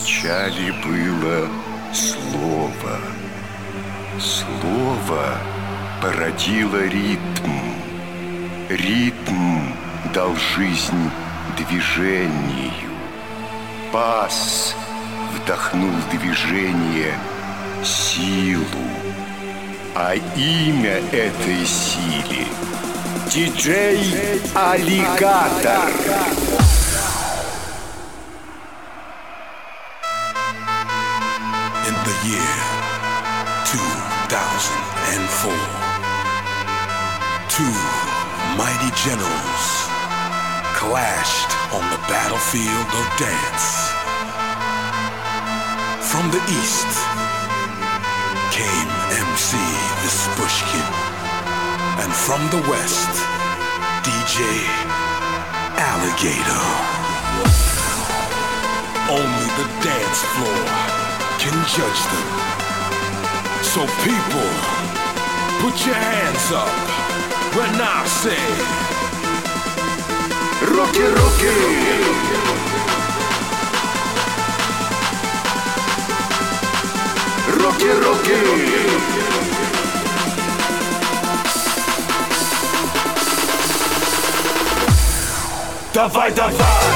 Вначале было слово. Слово породило ритм. Ритм дал жизнь движению. Бас вдохнул движение силу. А имя этой силе — диджей-аллигатор. In the year 2004, two mighty generals clashed on the battlefield of dance. From the east came MC Vispushkin, and from the west, DJ Alligator. Only the dance floor can judge them. So people, put your hands up when I say Руки, руки! Руки, руки! Давай, давай!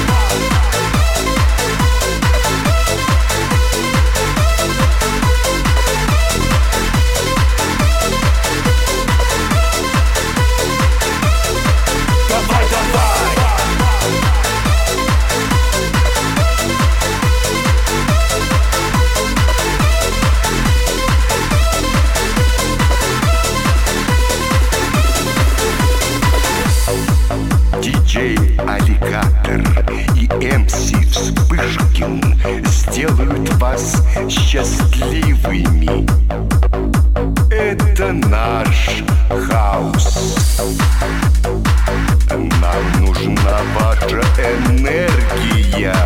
Диджей-аллигатор и МС Вспышкин сделают вас счастливыми. Это наш хаус. Нам нужна ваша энергия.